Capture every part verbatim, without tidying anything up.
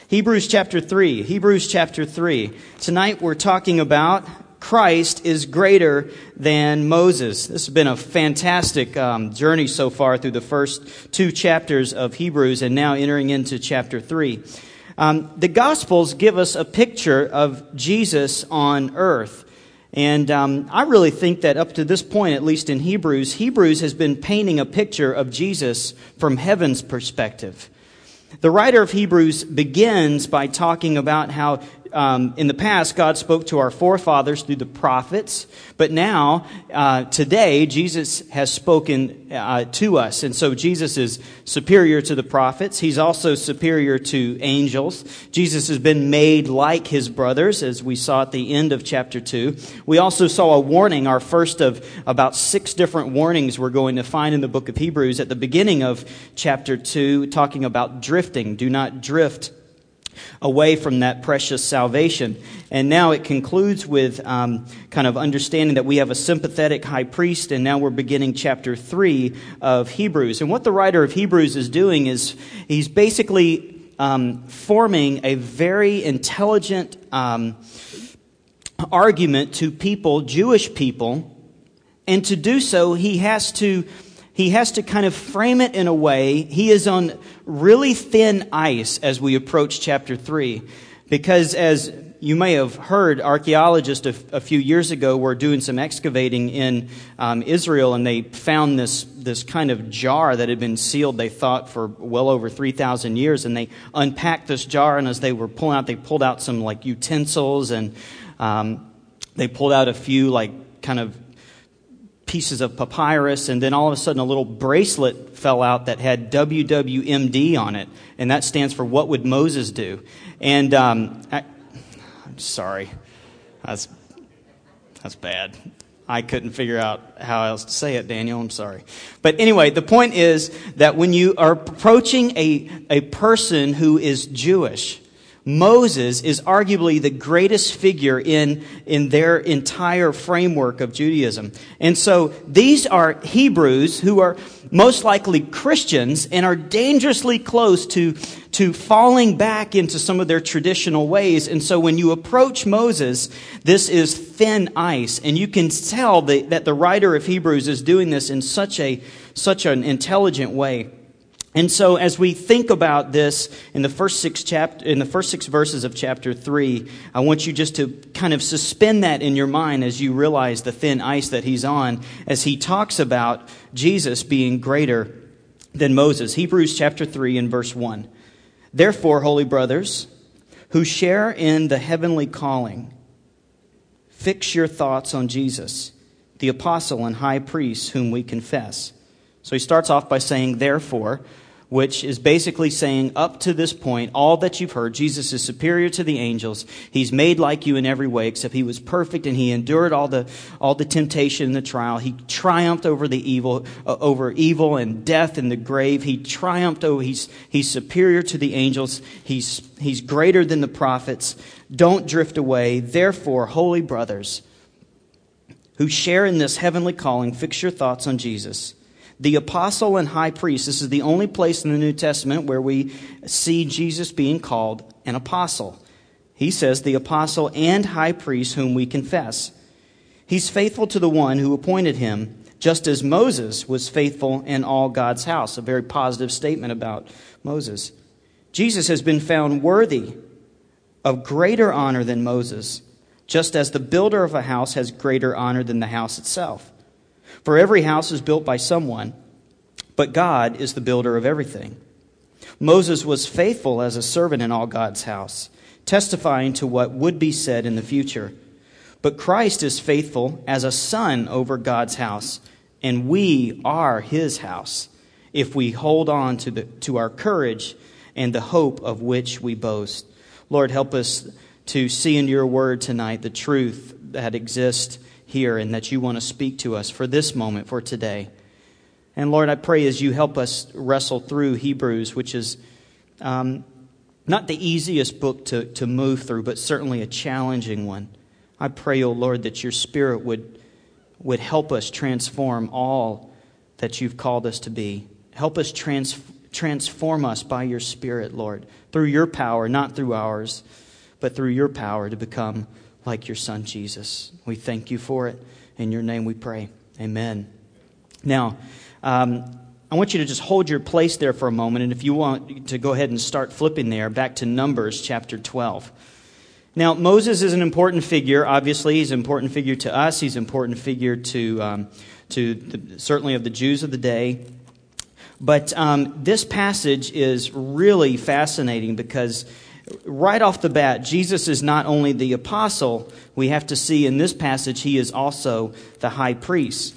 Hebrews chapter three. Hebrews chapter three. Tonight we're talking about Christ is greater than Moses. This has been a fantastic um, journey so far through the first two chapters of Hebrews and now entering into chapter three. Um, the Gospels give us a picture of Jesus on earth. And um, I really think that up to this point, at least in Hebrews, Hebrews has been painting a picture of Jesus from heaven's perspective. The writer of Hebrews begins by talking about how um, in the past God spoke to our forefathers through the prophets, but now, uh, today, Jesus has spoken uh, to us. And so Jesus is superior to the prophets. He's also superior to angels. Jesus has been made like his brothers, as we saw at the end of chapter two. We also saw a warning, our first of about six different warnings we're going to find in the book of Hebrews at the beginning of chapter two, talking about drifting. Do not drift away from that precious salvation. And now it concludes with um, kind of understanding that we have a sympathetic high priest, and now we're beginning chapter three of Hebrews. And what the writer of Hebrews is doing is he's basically um, forming a very intelligent um, argument to people, Jewish people, and to do so he has to He has to kind of frame it in a way. He is on really thin ice as we approach chapter three. Because as you may have heard, archaeologists a, a few years ago were doing some excavating in um, Israel, and they found this, this kind of jar that had been sealed, they thought, for well over three thousand years. And they unpacked this jar, and as they were pulling out, they pulled out some like utensils, and um, they pulled out a few like kind of pieces of papyrus, and then all of a sudden a little bracelet fell out that had W W M D on it, and that stands for What Would Moses Do? And um, I, I'm sorry, that's that's bad. I couldn't figure out how else to say it, Daniel. I'm sorry. But anyway, the point is that when you are approaching a a person who is Jewish, Moses is arguably the greatest figure in, in their entire framework of Judaism. And so these are Hebrews who are most likely Christians and are dangerously close to, to falling back into some of their traditional ways. And so when you approach Moses, this is thin ice. And you can tell that, that the writer of Hebrews is doing this in such a such an intelligent way. And so, as we think about this in the first six chapter, in the first six verses of chapter three, I want you just to kind of suspend that in your mind as you realize the thin ice that he's on, as he talks about Jesus being greater than Moses. Hebrews chapter three and verse one. Therefore, holy brothers, who share in the heavenly calling, fix your thoughts on Jesus, the apostle and high priest whom we confess. So he starts off by saying, therefore, which is basically saying up to this point, all that you've heard, Jesus is superior to the angels. He's made like you in every way, except he was perfect and he endured all the all the temptation and the trial. He triumphed over the evil, uh, over evil and death and the grave. He triumphed over, he's, he's superior to the angels. He's, he's greater than the prophets. Don't drift away. Therefore, holy brothers, who share in this heavenly calling, fix your thoughts on Jesus, the apostle and high priest. This is the only place in the New Testament where we see Jesus being called an apostle. He says the apostle and high priest whom we confess. He's faithful to the one who appointed him, just as Moses was faithful in all God's house. A very positive statement about Moses. Jesus has been found worthy of greater honor than Moses, just as the builder of a house has greater honor than the house itself. For every house is built by someone, but God is the builder of everything. Moses was faithful as a servant in all God's house, testifying to what would be said in the future. But Christ is faithful as a son over God's house, and we are his house, if we hold on to the to our courage and the hope of which we boast. Lord, help us to see in your word tonight the truth that exists here and that you want to speak to us for this moment, for today. And Lord, I pray as you help us wrestle through Hebrews, which is um, not the easiest book to, to move through, but certainly a challenging one. I pray, O Lord, that your Spirit would, would help us transform all that you've called us to be. Help us trans, Transform us by your Spirit, Lord, through your power, not through ours, but through your power to become like your Son, Jesus. We thank you for it. In your name we pray. Amen. Now, um, I want you to just hold your place there for a moment, and if you want to go ahead and start flipping there, back to Numbers chapter twelve. Now, Moses is an important figure. Obviously, he's an important figure to us. He's an important figure to um, to the, certainly of the Jews of the day. But um, this passage is really fascinating because right off the bat, Jesus is not only the apostle. We have to see in this passage he is also the high priest.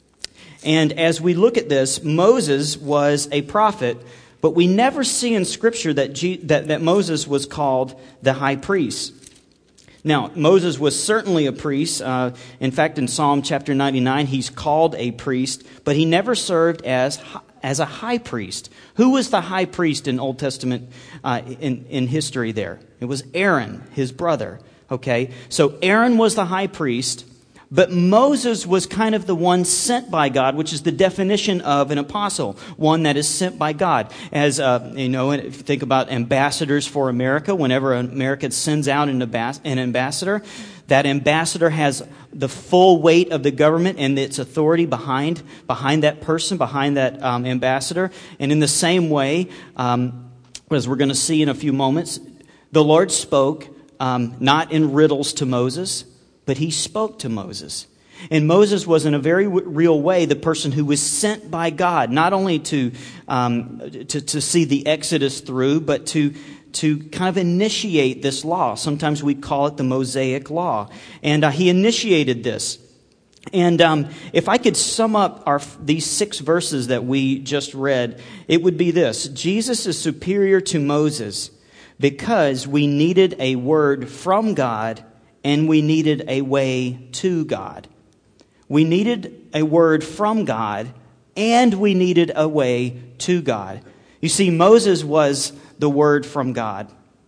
And as we look at this, Moses was a prophet, but we never see in Scripture that, G- that, that Moses was called the high priest. Now, Moses was certainly a priest. Uh, in fact, in Psalm chapter ninety-nine, he's called a priest, but he never served as as a high priest. Who was the high priest in Old Testament uh, in, in history there? It was Aaron, his brother. Okay, so Aaron was the high priest, but Moses was kind of the one sent by God, which is the definition of an apostle, one that is sent by God. As, uh, you know, if you think about ambassadors for America, whenever America sends out an ambassador, that ambassador has the full weight of the government and its authority behind behind that person, behind that um, ambassador. And in the same way, um, as we're going to see in a few moments, the Lord spoke um, not in riddles to Moses, but he spoke to Moses. And Moses was in a very w- real way the person who was sent by God, not only to, um, to to see the Exodus through, but to to kind of initiate this law. Sometimes we call it the Mosaic Law. And uh, he initiated this. And um, if I could sum up our these six verses that we just read, it would be this. Jesus is superior to Moses because we needed a word from God and we needed a way to God. We needed a word from God and we needed a way to God. You see, Moses was the word from God.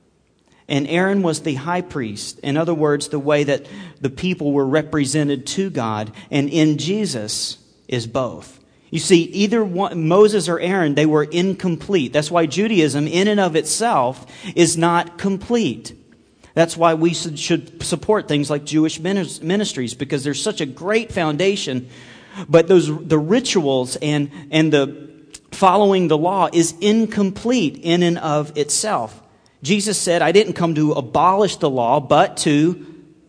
And Aaron was the high priest. In other words, the way that the people were represented to God. And in Jesus is both. You see, either one, Moses or Aaron, they were incomplete. That's why Judaism in and of itself is not complete. That's why we should support things like Jewish ministries, because there's such a great foundation. But those the rituals and, and the following the law is incomplete in and of itself. Jesus said, I didn't come to abolish the law, but to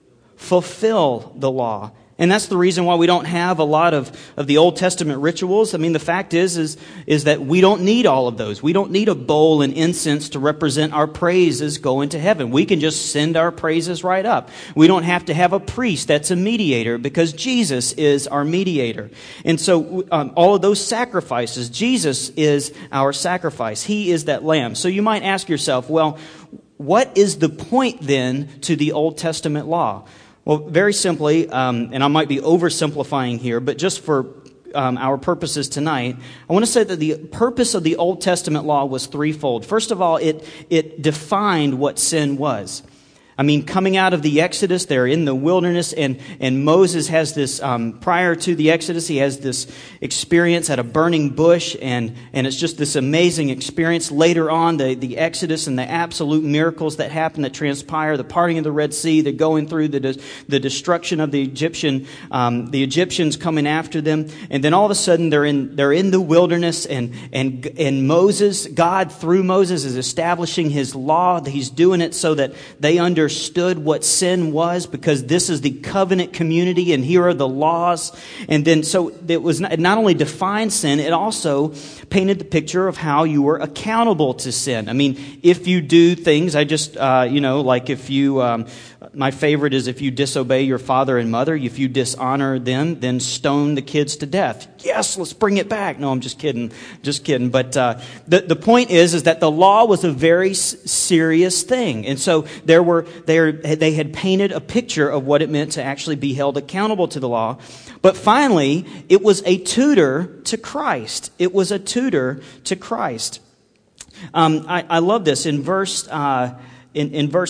fulfill the law. And that's the reason why we don't have a lot of, of the Old Testament rituals. I mean, the fact is, is, is that we don't need all of those. We don't need a bowl and incense to represent our praises going to heaven. We can just send our praises right up. We don't have to have a priest that's a mediator because Jesus is our mediator. And so um, all of those sacrifices, Jesus is our sacrifice. He is that lamb. So you might ask yourself, well, what is the point then to the Old Testament law? Well, very simply, um, and I might be oversimplifying here, but just for um, our purposes tonight, I want to say that the purpose of the Old Testament law was threefold. First of all, it it defined what sin was. I mean, coming out of the Exodus, they're in the wilderness, and, and Moses has this, um, prior to the Exodus, he has this experience at a burning bush, and, and it's just this amazing experience. Later on, the, the Exodus and the absolute miracles that happen, that transpire, the parting of the Red Sea, the going through, the the destruction of the Egyptian, um, the Egyptians coming after them, and then all of a sudden they're in they're in the wilderness, and and and Moses, God through Moses is establishing His law. He's doing it so that they understand. Understood what sin was, because this is the covenant community and here are the laws. And then so it was not, it not only defined sin, it also painted the picture of how you were accountable to sin. I mean, if you do things, I just, uh, you know, like if you, um, my favorite is if you disobey your father and mother, if you dishonor them, then stone the kids to death. Yes, let's bring it back. No, I'm just kidding. Just kidding. But uh, the, the point is, is that the law was a very s- serious thing. And so there were, there, they had painted a picture of what it meant to actually be held accountable to the law. But finally, it was a tutor to Christ. It was a tutor to Christ. Um, I, I love this. In verse, uh, in, in verse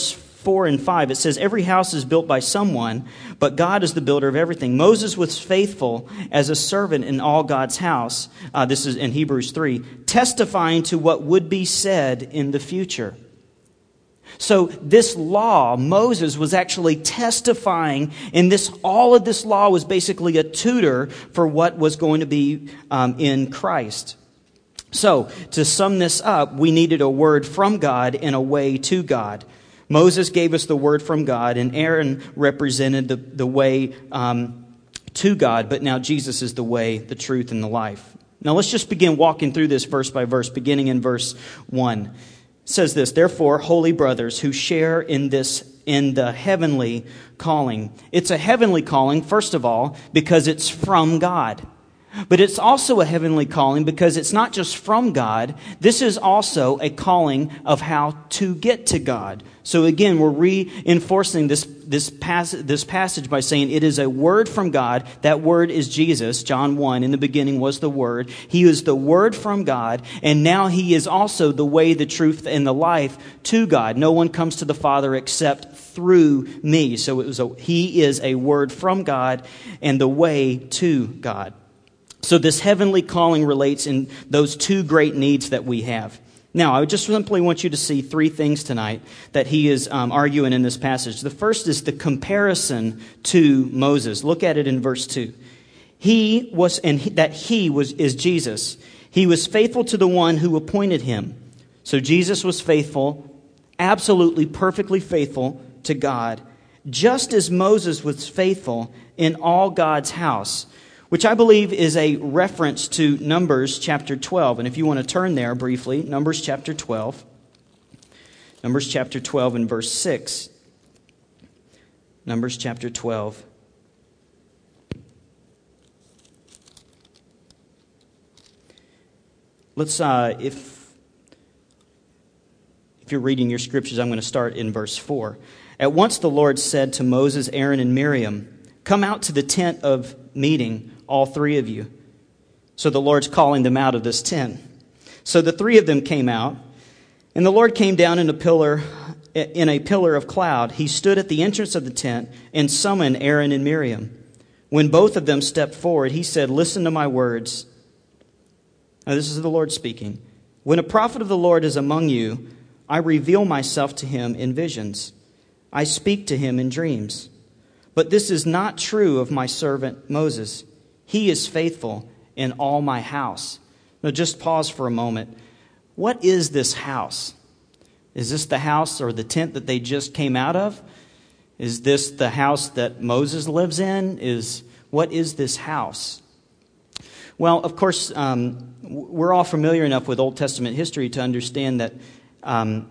four and five, it says, every house is built by someone, but God is the builder of everything. Moses was faithful as a servant in all God's house. Uh, this is in Hebrews three, testifying to what would be said in the future. So this law, Moses was actually testifying, and this all of this law was basically a tutor for what was going to be um, in Christ. So to sum this up, we needed a word from God and a way to God. Moses gave us the word from God, and Aaron represented the, the way um, to God, but now Jesus is the way, the truth, and the life. Now let's just begin walking through this verse by verse, beginning in verse one. It says this, therefore, holy brothers who share in this, in the heavenly calling. It's a heavenly calling, first of all, because it's from God. But it's also a heavenly calling because it's not just from God. This is also a calling of how to get to God. So again, we're reinforcing this this, pas- this passage by saying it is a word from God. That word is Jesus. John one, in the beginning was the Word. He is the Word from God, and now He is also the way, the truth, and the life to God. No one comes to the Father except through me. So it was a, He is a word from God and the way to God. So this heavenly calling relates in those two great needs that we have. Now, I just simply want you to see three things tonight that he is um, arguing in this passage. The first is the comparison to Moses. Look at it in verse two. He was, and he, that he was is Jesus. He was faithful to the one who appointed him. So Jesus was faithful, absolutely perfectly faithful to God, just as Moses was faithful in all God's house, which I believe is a reference to Numbers chapter twelve. And if you want to turn there briefly, Numbers chapter twelve. Numbers chapter twelve and verse six. Numbers chapter twelve. Let's, uh, if, if you're reading your scriptures, I'm going to start in verse four. At once the Lord said to Moses, Aaron, and Miriam, come out to the tent of meeting, all three of you. So the Lord's calling them out of this tent. So the three of them came out, and the Lord came down in a pillar, in a pillar of cloud. He stood at the entrance of the tent and summoned Aaron and Miriam. When both of them stepped forward, he said, listen to my words. Now this is the Lord speaking. When a prophet of the Lord is among you, I reveal myself to him in visions. I speak to him in dreams. But this is not true of my servant Moses. He is faithful in all my house. Now just pause for a moment. What is this house? Is this the house or the tent that they just came out of? Is this the house that Moses lives in? Is what is this house? Well, of course, um, we're all familiar enough with Old Testament history to understand that um,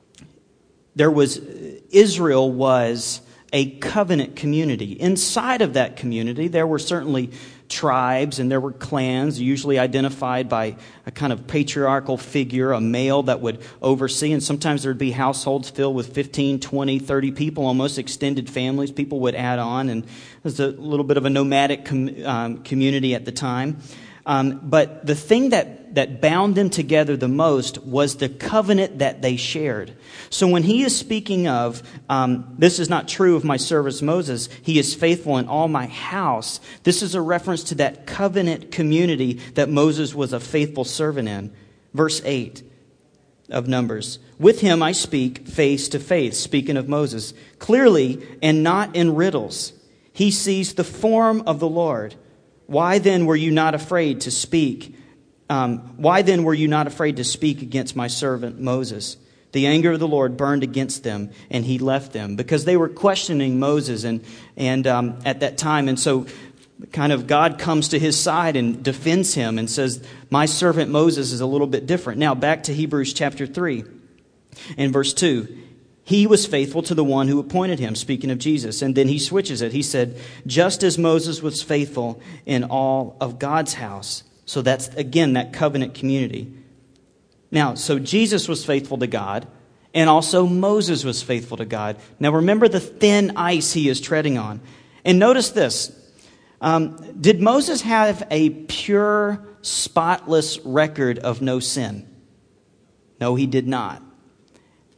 there was Israel was a covenant community. Inside of that community, there were certainly tribes and there were clans, usually identified by a kind of patriarchal figure, a male that would oversee. And sometimes there would be households filled with fifteen, twenty, thirty people, almost extended families. People would add on, and it was a little bit of a nomadic com- um, community at the time. Um, but the thing that, that bound them together the most was the covenant that they shared. So when he is speaking of, um, this is not true of my servant Moses, he is faithful in all my house, this is a reference to that covenant community that Moses was a faithful servant in. Verse eight of Numbers. With him I speak face to face, speaking of Moses, clearly and not in riddles. He sees the form of the Lord. Why then were you not afraid to speak? Um, why then were you not afraid to speak against my servant Moses? The anger of the Lord burned against them, and he left them, because they were questioning Moses and and um, at that time. And so kind of God comes to his side and defends him and says, my servant Moses is a little bit different. Now back to Hebrews chapter three and verse two. He was faithful to the one who appointed him, speaking of Jesus. And then he switches it. He said, just as Moses was faithful in all of God's house. So that's, again, that covenant community. Now, so Jesus was faithful to God, and also Moses was faithful to God. Now, remember the thin ice he is treading on. And notice this. Um, did Moses have a pure, spotless record of no sin? No, he did not.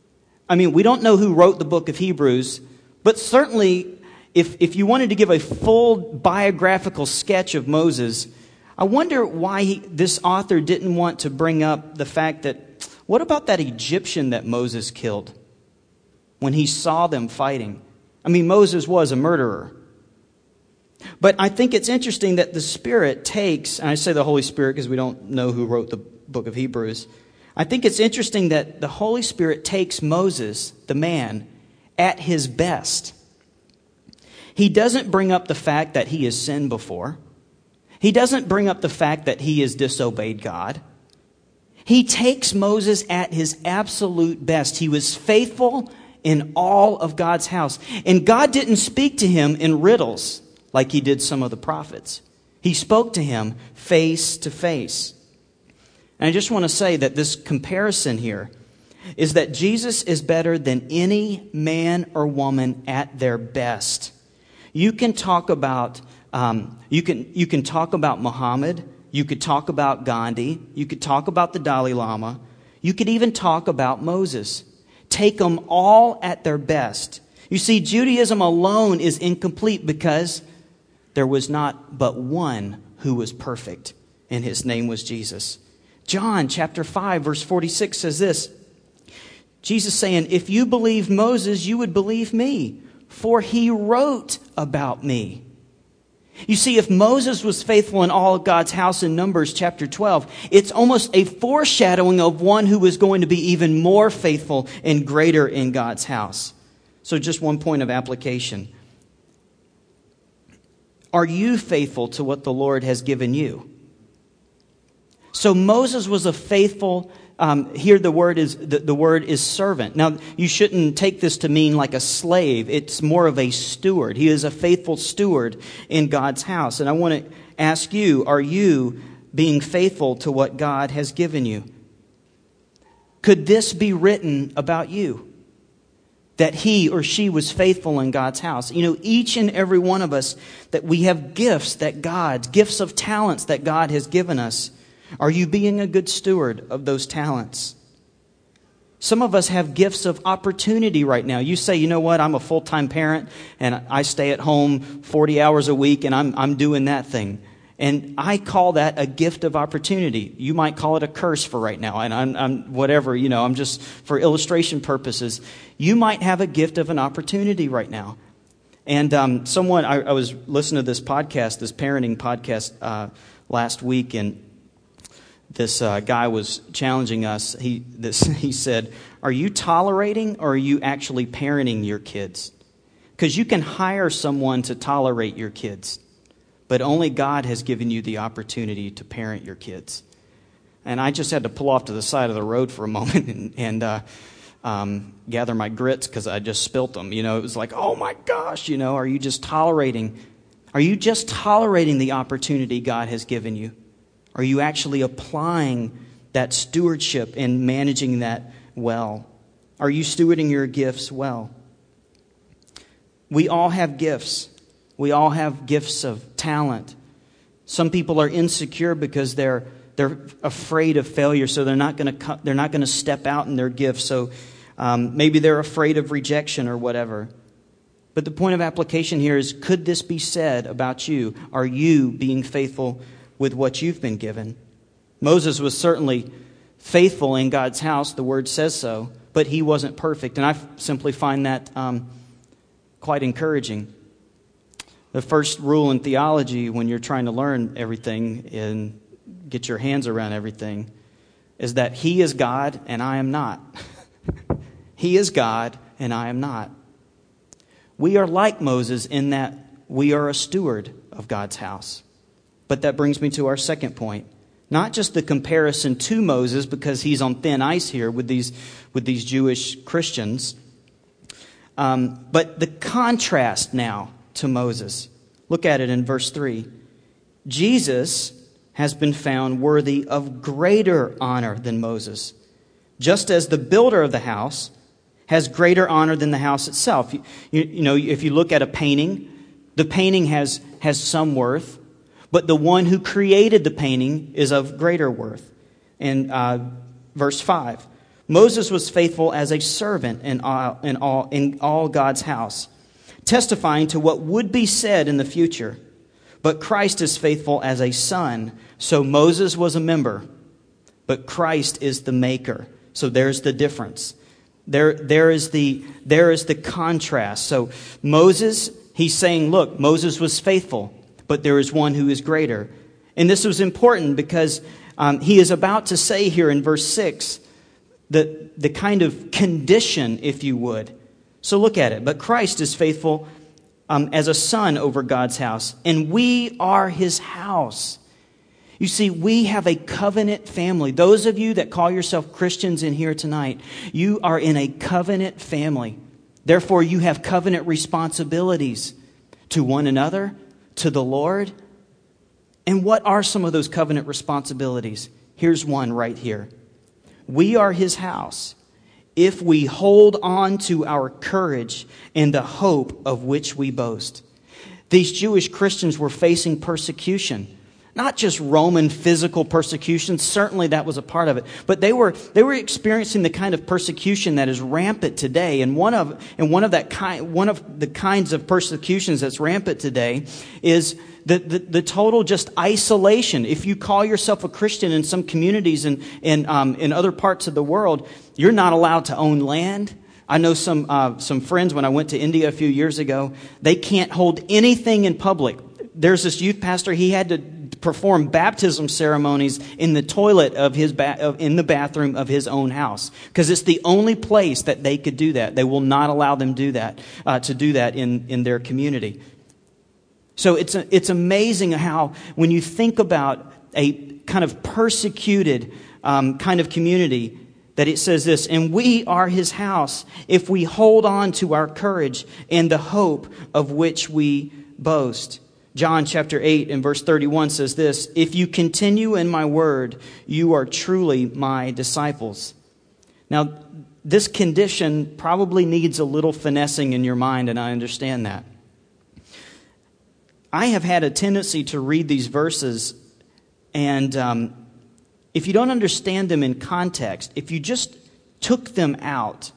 I mean, we don't know who wrote the book of Hebrews, but certainly if, if you wanted to give a full biographical sketch of Moses, I wonder why he, this author didn't want to bring up the fact that, what about that Egyptian that Moses killed when he saw them fighting? I mean, Moses was a murderer. But I think it's interesting that the Spirit takes, and I say the Holy Spirit because we don't know who wrote the book of Hebrews. I think it's interesting that the Holy Spirit takes Moses, the man, at his best. He doesn't bring up the fact that he has sinned before. He doesn't bring up the fact that he has disobeyed God. He takes Moses at his absolute best. He was faithful in all of God's house. And God didn't speak to him in riddles like he did some of the prophets. He spoke to him face to face. And I just want to say that this comparison here is that Jesus is better than any man or woman at their best. You can talk about um, you can you can talk about Muhammad. You could talk about Gandhi. You could talk about the Dalai Lama. You could even talk about Moses. Take them all at their best. You see, Judaism alone is incomplete because there was not but one who was perfect, and his name was Jesus. John chapter five, verse forty-six says this. Jesus saying, if you believe Moses, you would believe me, for he wrote about me. You see, if Moses was faithful in all of God's house in Numbers chapter twelve, it's almost a foreshadowing of one who is going to be even more faithful and greater in God's house. So just one point of application. Are you faithful to what the Lord has given you? So Moses was a faithful, um, here the word is the, the word is servant. Now, you shouldn't take this to mean like a slave. It's more of a steward. He is a faithful steward in God's house. And I want to ask you, are you being faithful to what God has given you? Could this be written about you? That he or she was faithful in God's house. You know, each and every one of us, that we have gifts that God, gifts of talents that God has given us. Are you being a good steward of those talents? Some of us have gifts of opportunity right now. You say, you know what, I'm a full-time parent and I stay at home forty hours a week and I'm I'm doing that thing. And I call that a gift of opportunity. You might call it a curse for right now. And I'm, I'm whatever, you know, I'm just for illustration purposes. You might have a gift of an opportunity right now. And um, someone, I, I was listening to this podcast, this parenting podcast uh, last week, and this uh, guy was challenging us. He this he said, are you tolerating or are you actually parenting your kids? Because you can hire someone to tolerate your kids, but only God has given you the opportunity to parent your kids. And I just had to pull off to the side of the road for a moment and, and uh, um, gather my grits because I just spilt them. You know, it was like, oh my gosh, you know, are you just tolerating? Are you just tolerating the opportunity God has given you? Are you actually applying that stewardship and managing that well? Are you stewarding your gifts well? We all have gifts. We all have gifts of talent. Some people are insecure because they're they're afraid of failure, so they're not going to they're not going to step out in their gifts. So um, maybe they're afraid of rejection or whatever. But the point of application here is: could this be said about you? Are you being faithful with what you've been given? Moses was certainly faithful in God's house. The Word says so, but he wasn't perfect, and I simply find that um, quite encouraging. The first rule in theology when you're trying to learn everything and get your hands around everything is that He is God and I am not. He is God and I am not. We are like Moses in that we are a steward of God's house. But that brings me to our second point. Not just the comparison to Moses, because he's on thin ice here with these, with these Jewish Christians, um, but the contrast now to Moses. Look at it in verse three. Jesus has been found worthy of greater honor than Moses, just as the builder of the house has greater honor than the house itself. You, you, you know, if you look at a painting, the painting has, has some worth, but the one who created the painting is of greater worth. In uh, verse five, Moses was faithful as a servant in all, in all, in all God's house, testifying to what would be said in the future. But Christ is faithful as a son. So Moses was a member, but Christ is the maker. So there's the difference. There, there is the, there is the contrast. So Moses, he's saying, look, Moses was faithful, but there is one who is greater. And this was important because um, he is about to say here in verse six, the, the kind of condition, if you would. So look at it. But Christ is faithful um, as a son over God's house, and we are his house. You see, we have a covenant family. Those of you that call yourself Christians in here tonight, you are in a covenant family. Therefore, you have covenant responsibilities to one another, to the Lord. And what are some of those covenant responsibilities? Here's one right here. We are his house if we hold on to our courage and the hope of which we boast. These Jewish Christians were facing persecution. Not just Roman physical persecution, certainly that was a part of it, but they were they were experiencing the kind of persecution that is rampant today. And one of and one of that kind one of the kinds of persecutions that's rampant today is the, the, the total just isolation. If you call yourself a Christian in some communities and in um, in other parts of the world, you're not allowed to own land. I know some uh, some friends when I went to India a few years ago, they can't hold anything in public. There's this youth pastor, he had to perform baptism ceremonies in the toilet of his ba- in the bathroom of his own house, because it's the only place that they could do that. They will not allow them do that uh, to do that in, in their community. So it's a, it's amazing how when you think about a kind of persecuted um, kind of community, that it says this, and we are his house if we hold on to our courage and the hope of which we boast. John chapter eight and verse thirty-one says this, if you continue in my word, you are truly my disciples. Now, this condition probably needs a little finessing in your mind, and I understand that. I have had a tendency to read these verses, and um, if you don't understand them in context, if you just took them out,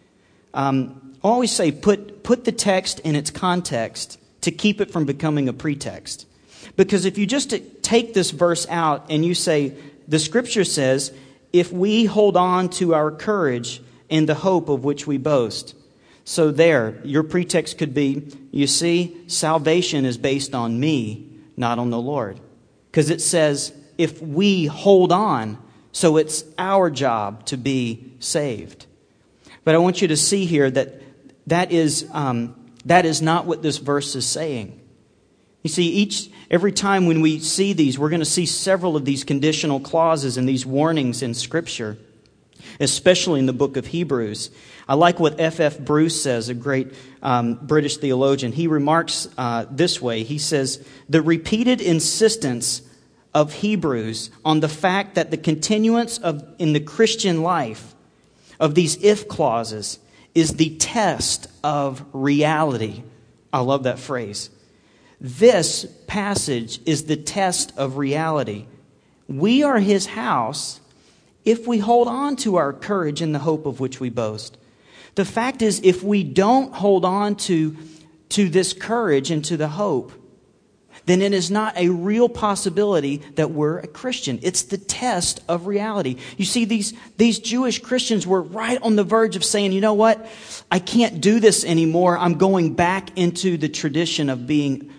um, I always say put, put the text in its context to keep it from becoming a pretext. Because if you just take this verse out and you say, the scripture says, if we hold on to our courage and the hope of which we boast. So there, your pretext could be, you see, salvation is based on me, not on the Lord. Because it says, if we hold on, so it's our job to be saved. But I want you to see here that that is... Um, That is not what this verse is saying. You see, each every time when we see these, we're going to see several of these conditional clauses and these warnings in Scripture, especially in the book of Hebrews. I like what F F Bruce says, a great um, British theologian. He remarks uh, this way. He says, the repeated insistence of Hebrews on the fact that the continuance of in the Christian life of these if clauses is the test of reality. I love that phrase. This passage is the test of reality. We are his house if we hold on to our courage and the hope of which we boast. The fact is, if we don't hold on to, to this courage and to the hope, then it is not a real possibility that we're a Christian. It's the test of reality. You see, these, these Jewish Christians were right on the verge of saying, you know what? I can't do this anymore. I'm going back into the tradition of being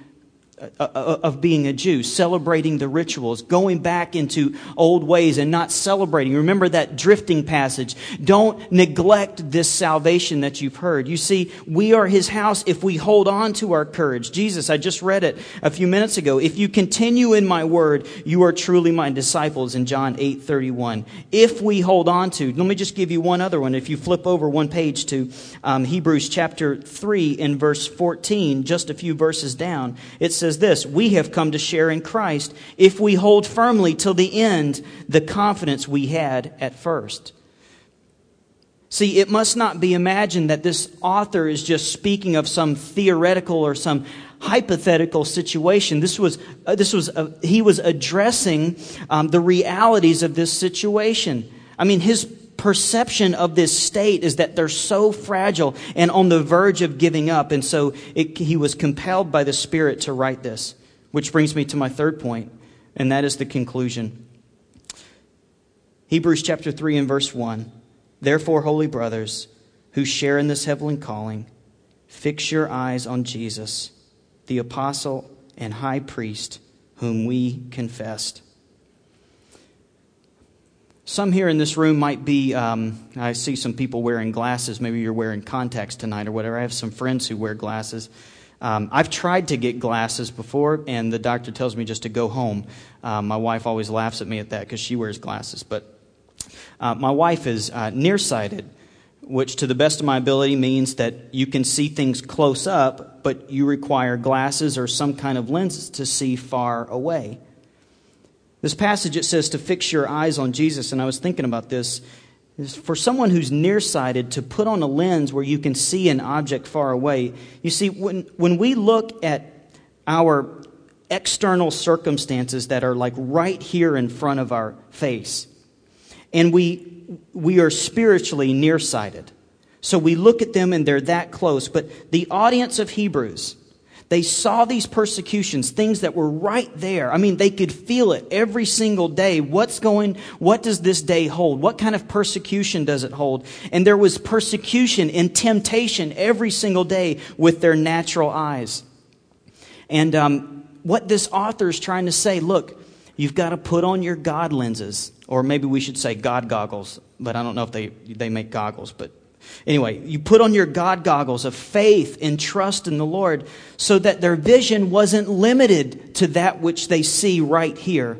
of being a Jew, celebrating the rituals, going back into old ways and not celebrating. Remember that drifting passage. Don't neglect this salvation that you've heard. You see, we are his house if we hold on to our courage. Jesus, I just read it a few minutes ago. If you continue in my word, you are truly my disciples in John eight thirty-one. If we hold on to, let me just give you one other one. If you flip over one page to um, Hebrews chapter three in verse fourteen, just a few verses down, it says this, we have come to share in Christ if we hold firmly till the end the confidence we had at first. See, it must not be imagined that this author is just speaking of some theoretical or some hypothetical situation. This was, uh, this was, uh, he was addressing um, the realities of this situation. I mean, his perception of this state is that they're so fragile and on the verge of giving up. And so it, he was compelled by the Spirit to write this, which brings me to my third point, and that is the conclusion. Hebrews chapter three and verse one. Therefore, holy brothers, who share in this heavenly calling, fix your eyes on Jesus, the apostle and high priest, whom we confessed. Some here in this room might be, um, I see some people wearing glasses. Maybe you're wearing contacts tonight or whatever. I have some friends who wear glasses. Um, I've tried to get glasses before, and the doctor tells me just to go home. Um, my wife always laughs at me at that because she wears glasses. But uh, my wife is uh, nearsighted, which to the best of my ability means that you can see things close up, but you require glasses or some kind of lenses to see far away. This passage, it says to fix your eyes on Jesus, and I was thinking about this. Is for someone who's nearsighted to put on a lens where you can see an object far away. You see, when, when we look at our external circumstances that are like right here in front of our face, and we we are spiritually nearsighted. So we look at them and they're that close. But the audience of Hebrews, they saw these persecutions, things that were right there. I mean, they could feel it every single day. What's going, what does this day hold? What kind of persecution does it hold? And there was persecution and temptation every single day with their natural eyes. And um, what this author is trying to say, look, you've got to put on your God lenses, or maybe we should say God goggles, but I don't know if they, they make goggles. But anyway, you put on your God goggles of faith and trust in the Lord so that their vision wasn't limited to that which they see right here.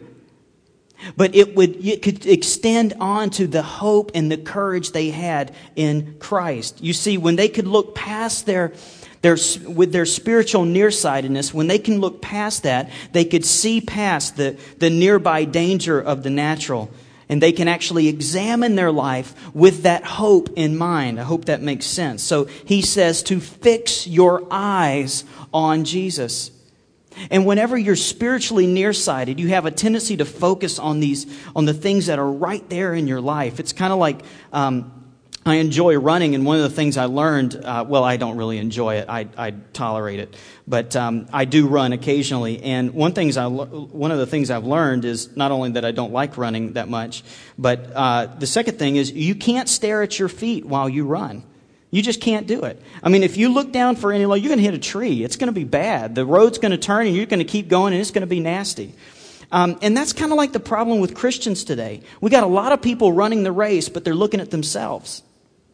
But it would it could extend on to the hope and the courage they had in Christ. You see, when they could look past their Their, with their spiritual nearsightedness, when they can look past that, they could see past the, the nearby danger of the natural. And they can actually examine their life with that hope in mind. I hope that makes sense. So he says to fix your eyes on Jesus. And whenever you're spiritually nearsighted, you have a tendency to focus on these, on the things that are right there in your life. It's kind of like, um, I enjoy running, and one of the things I learned, uh, well, I don't really enjoy it. I, I tolerate it, but um, I do run occasionally. And one things I, one of the things I've learned is not only that I don't like running that much, but uh, the second thing is you can't stare at your feet while you run. You just can't do it. I mean, if you look down for any long, you're going to hit a tree. It's going to be bad. The road's going to turn, and you're going to keep going, and it's going to be nasty. Um, and that's kind of like the problem with Christians today. We got a lot of people running the race, but they're looking at themselves.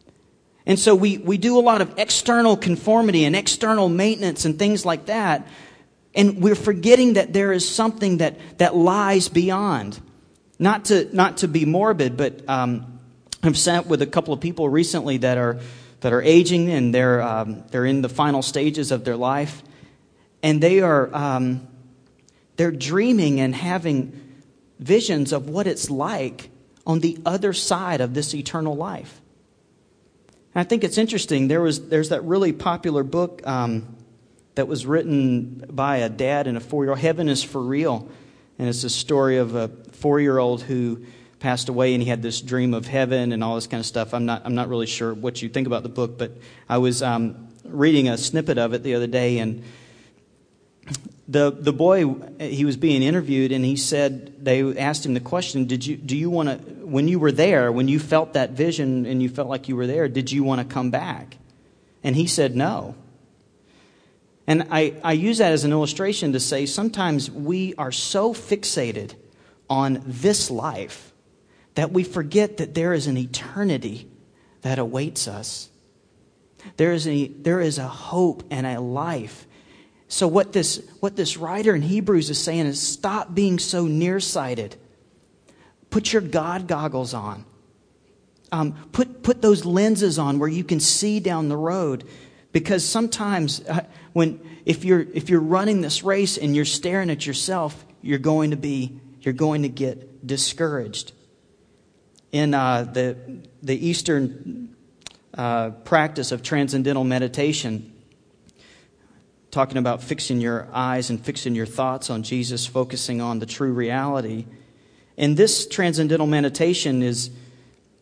And so we, we do a lot of external conformity and external maintenance and things like that. And we're forgetting that there is something that, that lies beyond. Not to not to be morbid, but um, I've sat with a couple of people recently that are that are aging, and they're um, they're in the final stages of their life, and they are um, they're dreaming and having visions of what it's like on the other side of this eternal life. I think it's interesting. There was there's that really popular book um, that was written by a dad and a four-year-old. Heaven is for Real, and it's a story of a four-year-old who passed away, and he had this dream of heaven and all this kind of stuff. I'm not I'm not really sure what you think about the book, but I was um, reading a snippet of it the other day, and the the boy, he was being interviewed, and he said, they asked him the question, did you do you want to, when you were there, when you felt that vision and you felt like you were there, did you want to come back? And he said no. And I, I use that as an illustration to say sometimes we are so fixated on this life that we forget that there is an eternity that awaits us. There is a there is a hope and a life. So what this what this writer in Hebrews is saying is stop being so nearsighted. Put your God goggles on. Um, put put those lenses on where you can see down the road, because sometimes uh, when if you're if you're running this race and you're staring at yourself, you're going to be you're going to get discouraged. In uh, the the Eastern uh, practice of transcendental meditation, talking about fixing your eyes and fixing your thoughts on Jesus, focusing on the true reality. And this transcendental meditation is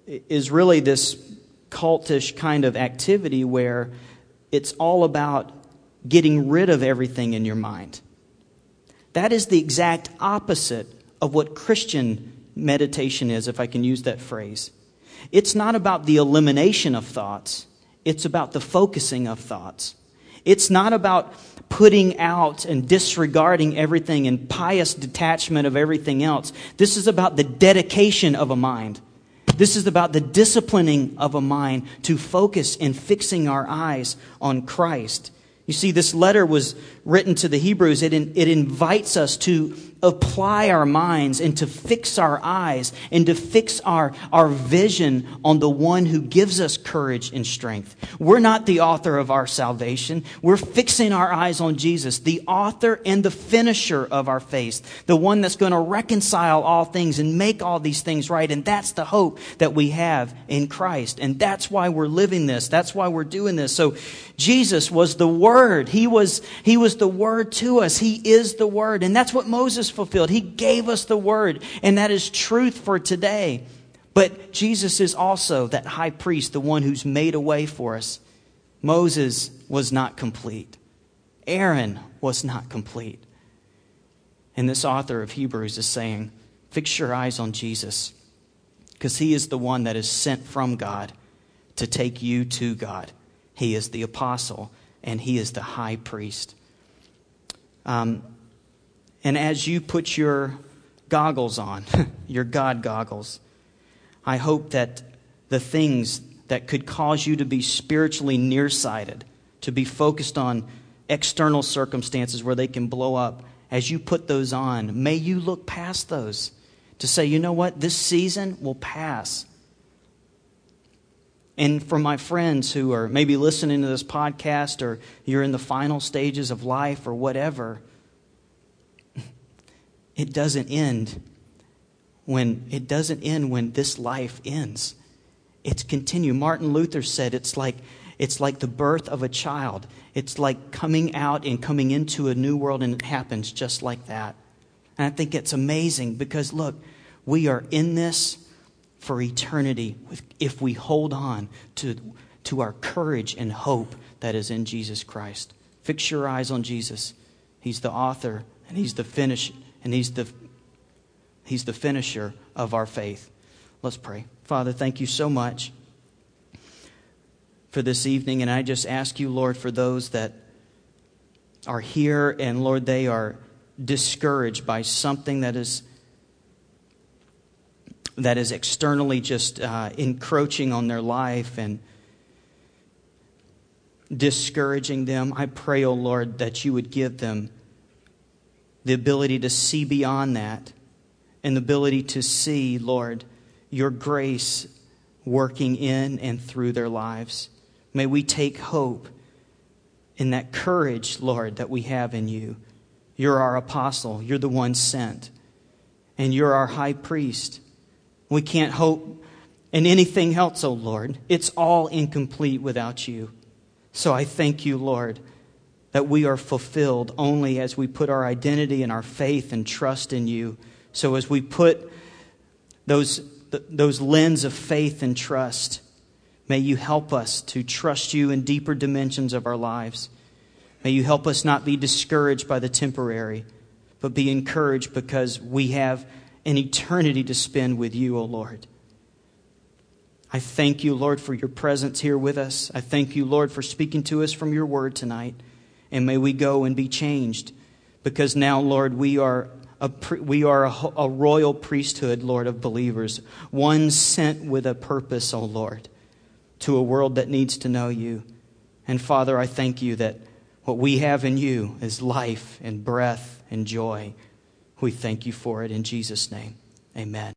is really this cultish kind of activity where it's all about getting rid of everything in your mind. That is the exact opposite of what Christian meditation is, if I can use that phrase. It's not about the elimination of thoughts. It's about the focusing of thoughts. It's not about putting out and disregarding everything and pious detachment of everything else. This is about the dedication of a mind. This is about the disciplining of a mind to focus and fixing our eyes on Christ. You see, this letter was written to the Hebrews. It, in, it invites us to apply our minds and to fix our eyes and to fix our, our vision on the one who gives us courage and strength. We're not the author of our salvation. We're fixing our eyes on Jesus, the author and the finisher of our faith, the one that's going to reconcile all things and make all these things right. And that's the hope that we have in Christ. And that's why we're living this. That's why we're doing this. So Jesus was the Word. He was, he was the Word to us. He is the Word. And that's what Moses fulfilled. He gave us the Word. And that is truth for today. But Jesus is also that high priest, the one who's made a way for us. Moses was not complete. Aaron was not complete. And this author of Hebrews is saying, fix your eyes on Jesus, because He is the one that is sent from God to take you to God. He is the apostle, and He is the high priest. Um, and as you put your goggles on, your God goggles, I hope that the things that could cause you to be spiritually nearsighted, to be focused on external circumstances where they can blow up, as you put those on, may you look past those to say, you know what, this season will pass. And for my friends who are maybe listening to this podcast, or you're in the final stages of life or whatever, it doesn't end when it doesn't end when this life ends. It's continue. Martin Luther said it's like it's like the birth of a child. It's like coming out and coming into a new world, and it happens just like that. And I think it's amazing because look, we are in this for eternity if we hold on to, to our courage and hope that is in Jesus Christ. Fix your eyes on Jesus. He's the author, and He's the finish, and He's the He's the finisher of our faith. Let's pray. Father, thank you so much for this evening, and I just ask you, Lord, for those that are here and Lord, they are discouraged by something that is that is externally just uh, encroaching on their life and discouraging them. I pray, oh Lord, that you would give them the ability to see beyond that and the ability to see, Lord, your grace working in and through their lives. May we take hope in that courage, Lord, that we have in you. You're our apostle. You're the one sent. And you're our high priest. We can't hope in anything else, oh Lord. It's all incomplete without you. So I thank you, Lord, that we are fulfilled only as we put our identity and our faith and trust in you. So as we put those, those lens of faith and trust, may you help us to trust you in deeper dimensions of our lives. May you help us not be discouraged by the temporary, but be encouraged because we have an eternity to spend with you, O Lord. I thank you, Lord, for your presence here with us. I thank you, Lord, for speaking to us from your word tonight. And may we go and be changed, because now, Lord, we are a, we are a, a royal priesthood, Lord, of believers. One sent with a purpose, O Lord, to a world that needs to know you. And Father, I thank you that what we have in you is life and breath and joy. We thank you for it in Jesus' name. Amen.